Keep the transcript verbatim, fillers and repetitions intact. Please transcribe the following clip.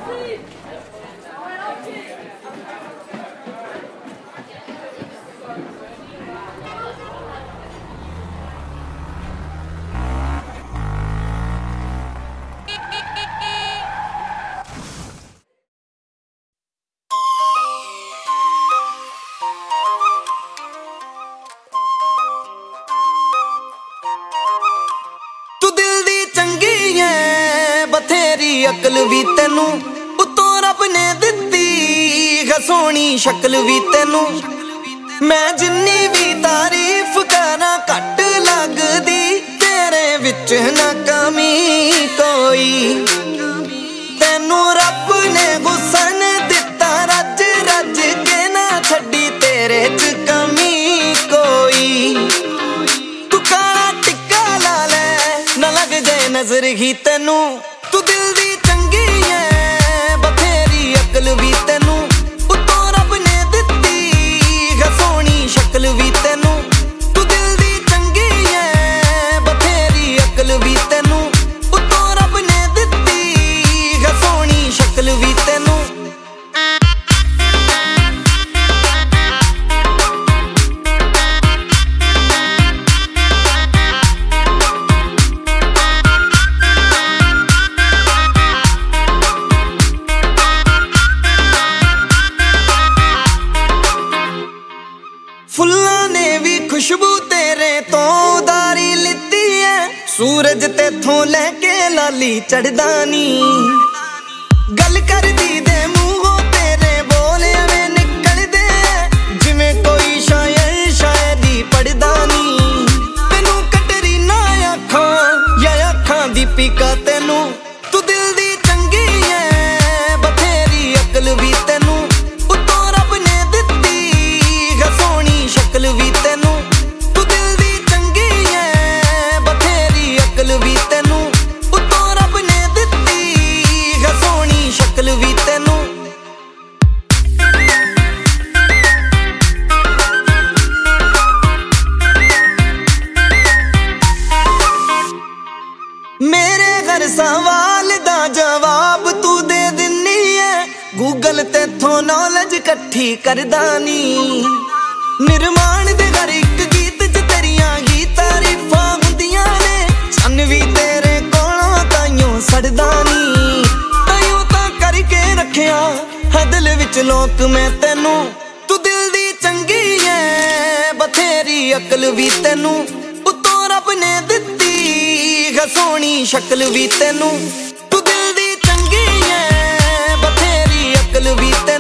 अकल भी तेनू उतों रब ने दित्ती सोहनी शक्ल भी तेनू। मैं जिन्नी भी तारीफ करा घट लगदी तेरे विच ना कमी कोई। तेनू रब ने हुसन दिता रज रज के ना छड्डी तेरे च कमी कोई। तू काला टिक्का ला ले ना लग जाए नजर ही तेनू। तू दिल दी चंगी है बथेरी अकल भी तेनू उतों रब ने दित्ती सोहनी शक्ल भी तेनू। तू दिल दी चंगी है बथेरी अकल भी तेनू उतों रब ने दित्ती सोहनी शक्ल भी तेनू। फुल्लां ने भी खुशबू तेरे तो उधारी लित्ती है। सूरज तेथों लैके लाली चढ़दा नी। गल करदी दे मूंहों तेरे बोल एवें निकलदे जिवें कोई शायर शायरी पढ़दा नी। तेनू कटरीना आखां या आखां दीपिका तेनू। तू दिल दी चंगी है बथेरी अकल भी तेनू उतों रब ने दित्ती सोहनी शक्ल भी तेनू। तू दिल दी चंगी है बथेरी अकल भी तेनू उतों रब ने दित्ती सोहनी शक्ल भी तेनू। मेरे हर सवाल दा जवाब तू दे दिन्नी है। गूगल तेथों नॉलेज कट्ठी करदा नी। निर्माण दे हर एक गीत च तेरियां ही तारीफां हुंदियां ने। सन भी तेरे कोलों ताइयों सड़दा नी। ताइयों तां करके रखिया है दिल विच लोक मैं तेनू। तू दिल दी चंगी है बथेरी अकल भी तेनू उतों रब ने दित्ती सोहनी शक्ल भी तेनू। तू दिल दी चंगी है बथेरी अकल भी तेनू।